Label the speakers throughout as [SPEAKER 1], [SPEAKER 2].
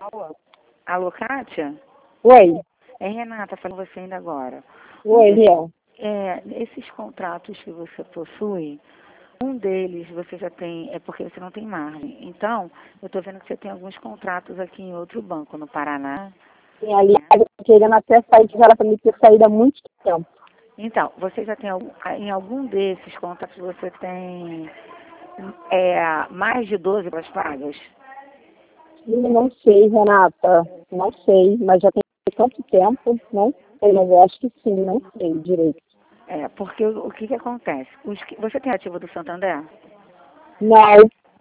[SPEAKER 1] Alô, Kátia?
[SPEAKER 2] Oi.
[SPEAKER 1] É Renata falando você ainda agora.
[SPEAKER 2] Oi, Liel.
[SPEAKER 1] Esses contratos que você possui, um deles você já tem, é porque você não tem margem. Então, eu estou vendo que você tem alguns contratos aqui em outro banco, no Paraná.
[SPEAKER 2] Sim, aliás, eu tô querendo até sair, que já era pra mim ter saído há muito tempo.
[SPEAKER 1] Então, você já tem em algum desses contratos você tem mais de 12 para as pagas?
[SPEAKER 2] Eu não sei, Renata. Não sei, mas já tem tanto tempo. Não sei, mas eu acho que sim, não sei direito.
[SPEAKER 1] Porque o que que acontece? Você tem ativo do Santander?
[SPEAKER 2] Não,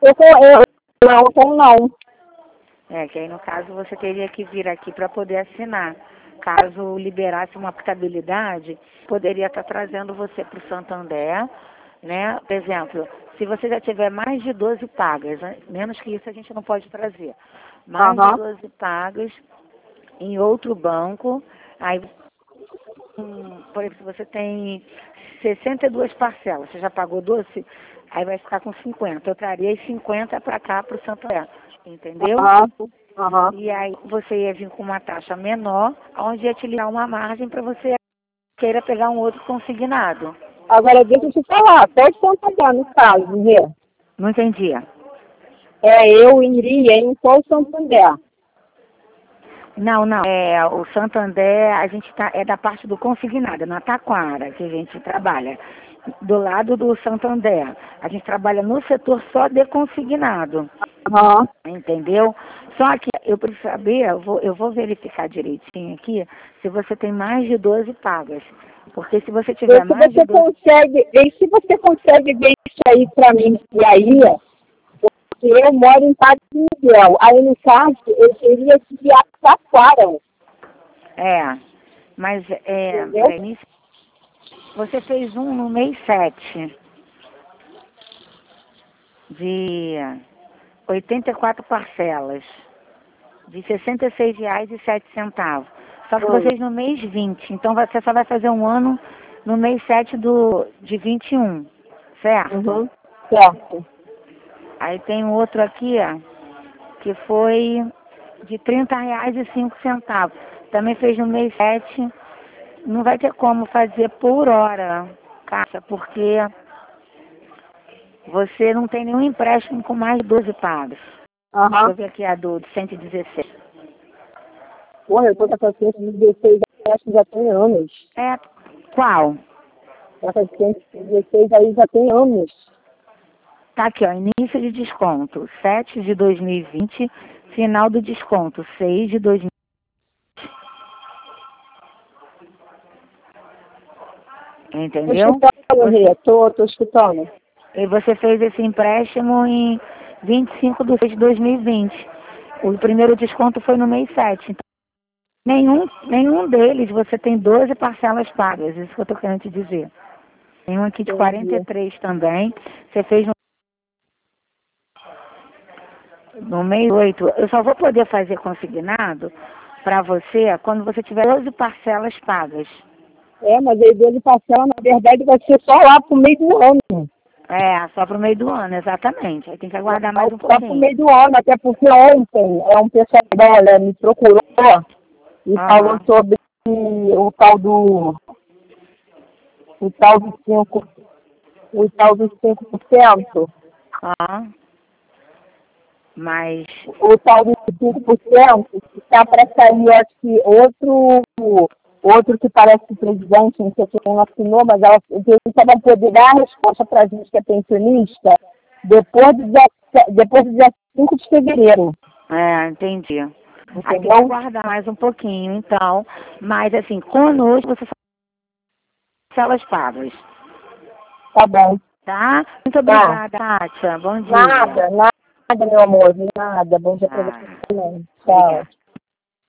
[SPEAKER 2] não.
[SPEAKER 1] Que aí no caso você teria que vir aqui para poder assinar. Caso liberasse uma aplicabilidade, poderia estar trazendo você para o Santander, né? Por exemplo, se você já tiver mais de 12 pagas, né? Menos que isso a gente não pode trazer. Mais de 12 pagas em outro banco, aí, por exemplo, se você tem 62 parcelas, você já pagou 12, aí vai ficar com 50. Eu traria as 50 para cá, para o Santander, entendeu? E aí você ia vir com uma taxa menor, onde ia te ligar uma margem para você queira pegar um outro consignado.
[SPEAKER 2] Agora, deixa eu te falar. Pode Santander, no caso, ver.
[SPEAKER 1] Não entendia.
[SPEAKER 2] Eu iria em qual Santander?
[SPEAKER 1] Não. O Santander, a gente é da parte do consignado, na Taquara, que a gente trabalha. Do lado do Santander. A gente trabalha no setor só de consignado. Entendeu? Só que eu preciso saber, eu vou verificar direitinho aqui, se você tem mais de 12 pagas. Porque se você tiver mais de 12...
[SPEAKER 2] Se você consegue ver isso aí pra mim, e aí, porque eu moro em Padre Miguel. Aí, no caso, eu queria que viajar pra fora.
[SPEAKER 1] Mas
[SPEAKER 2] Entendeu?
[SPEAKER 1] você fez um no mês 7 de 84 parcelas, de R$ 66,07. Só que vocês no mês 20, então você só vai fazer um ano no mês 7 de 21, certo?
[SPEAKER 2] Certo.
[SPEAKER 1] Aí tem um outro aqui, que foi de R$ 30,05. Também fez no mês 7. Não vai ter como fazer por hora, Cássia, porque você não tem nenhum empréstimo com mais de 12 pagos. Deixa eu ver aqui a do 116.
[SPEAKER 2] Porra, eu tô com essa 116, acho que já tem anos.
[SPEAKER 1] Qual?
[SPEAKER 2] Essa 116 aí já tem anos.
[SPEAKER 1] Tá aqui, início de desconto, 7 de 2020, final do desconto, 6 de 2020. Entendeu?
[SPEAKER 2] Tô escutando.
[SPEAKER 1] E você fez esse empréstimo em 25 de 6 de 2020. O primeiro desconto foi no mês 7. Então, nenhum deles você tem 12 parcelas pagas, isso que eu estou querendo te dizer. Tem um aqui de 43 também. Você fez no mês 8. Eu só vou poder fazer consignado para você quando você tiver 12 parcelas pagas.
[SPEAKER 2] Mas aí 12 parcelas, na verdade, vai ser só lá pro meio do ano.
[SPEAKER 1] Só pro meio do ano, exatamente. Aí tem que aguardar mais um pouquinho.
[SPEAKER 2] Só pro meio do ano, até porque ontem um pessoal dela me procurou e falou sobre o tal do 5%. O tal dos 5%.
[SPEAKER 1] Mas...
[SPEAKER 2] O tal dos 5% está para sair, acho que outro que parece que o presidente, não sei quem assinou, mas eles vão poder dar a resposta para a gente que é pensionista depois do dia 5 de fevereiro.
[SPEAKER 1] Entendi.
[SPEAKER 2] Entendeu?
[SPEAKER 1] Aí tem que aguardar mais um pouquinho, então. Mas, assim, conosco você só elas pagas.
[SPEAKER 2] Tá bom.
[SPEAKER 1] Tá? Muito obrigada, Kátia. Bom dia.
[SPEAKER 2] Nada, meu amor. Nada. Bom dia para você também. Tchau.